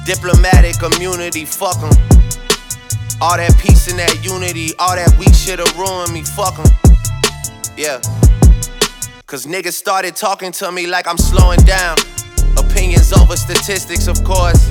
Diplomatic immunity, fuck 'em. All that peace and that unity, all that weak shit'll ruin me, fuck 'em. Yeah. Cause niggas started talking to me like I'm slowing down. Opinions over statistics, of course.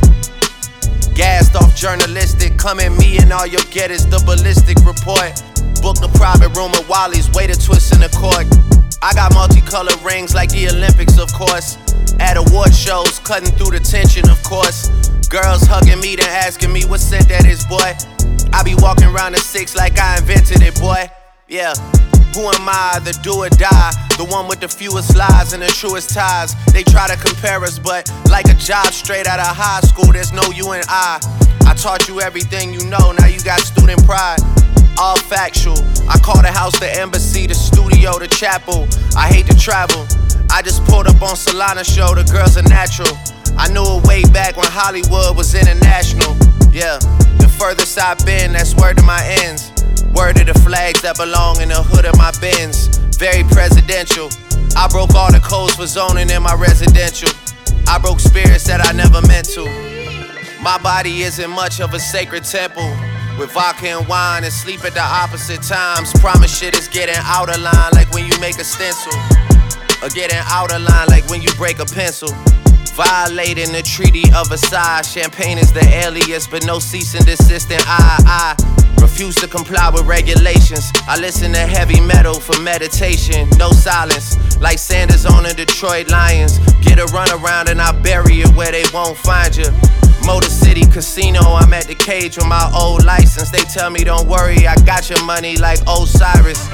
Gassed off journalistic, come at me and all you'll get is the ballistic report. Book a private room at Wally's, way to twist in the court. I got multicolored rings like the Olympics, of course. At award shows, cutting through the tension, of course. Girls hugging me, then asking me what scent that is, boy. I be walking around the 6 like I invented it, boy. Yeah. Who am I, the do or die? The one with the fewest lies and the truest ties. They try to compare us, but like a job straight out of high school, there's no you and I taught you everything you know, now you got student pride. All factual. I call the house the embassy, the studio, the chapel. I hate to travel. I just pulled up on Solana show, the girls are natural. I knew it way back when Hollywood was international. Yeah, the furthest I've been, that's word to my ends. Word of the flags that belong in the hood of my Benz. Very presidential. I broke all the codes for zoning in my residential. I broke spirits that I never meant to. My body isn't much of a sacred temple. With vodka and wine and sleep at the opposite times. Promise shit is getting out of line like when you make a stencil. Or getting out of line like when you break a pencil. Violating the Treaty of Versailles. Champagne is the alias, but no cease and desist. And I refuse to comply with regulations. I listen to heavy metal for meditation. No silence, like Sanders on the Detroit Lions. Get a run around and I bury it where they won't find you. Motor City Casino, I'm at the cage with my old license. They tell me don't worry, I got your money like Osiris.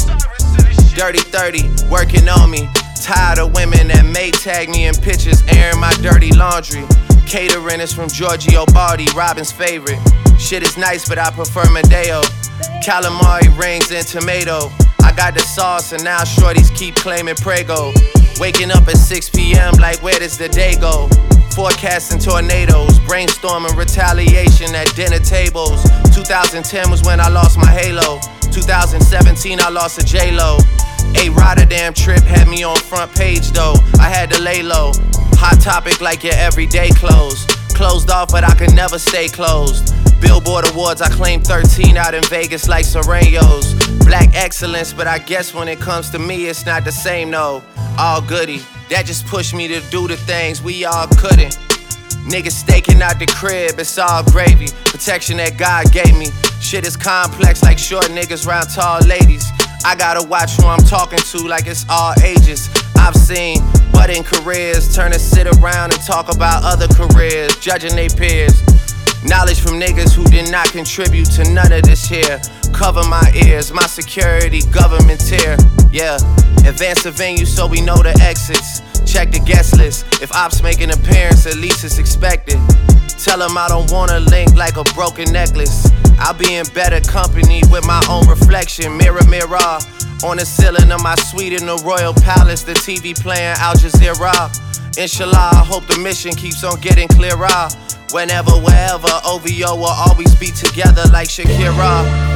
Dirty 30, working on me. Tired of women that may tag me in pictures, airing my dirty laundry. Catering is from Giorgio Baldi, Robin's favorite. Shit is nice, but I prefer Madeo. Calamari rings and tomato. I got the sauce and now shorties keep claiming Prego. Waking up at 6 p.m. like where does the day go? Forecasting tornadoes, brainstorming retaliation at dinner tables. 2010 was when I lost my halo. 2017 I lost a J-Lo. A Rotterdam trip had me on front page though. I had to lay low. Hot topic like your everyday clothes. Closed off but I could never stay closed. Billboard Awards, I claimed 13 out in Vegas like Serenos. Black excellence, but I guess when it comes to me, it's not the same, no. All goody, that just pushed me to do the things we all couldn't. Niggas staking out the crib, it's all gravy. Protection that God gave me. Shit is complex like short niggas round tall ladies. I gotta watch who I'm talking to like it's all ages. I've seen budding careers turn to sit around and talk about other careers, judging they peers. Knowledge from niggas who did not contribute to none of this here. Cover my ears, my security, government tier. Yeah, advance the venue so we know the exits. Check the guest list, if ops make an appearance, at least it's expected. Tell them I don't wanna link like a broken necklace. I'll be in better company with my own reflection. Mirror, mirror, on the ceiling of my suite in the Royal Palace. The TV playing Al Jazeera. Inshallah, I hope the mission keeps on getting clearer. Whenever, wherever, OVO will always be together like Shakira.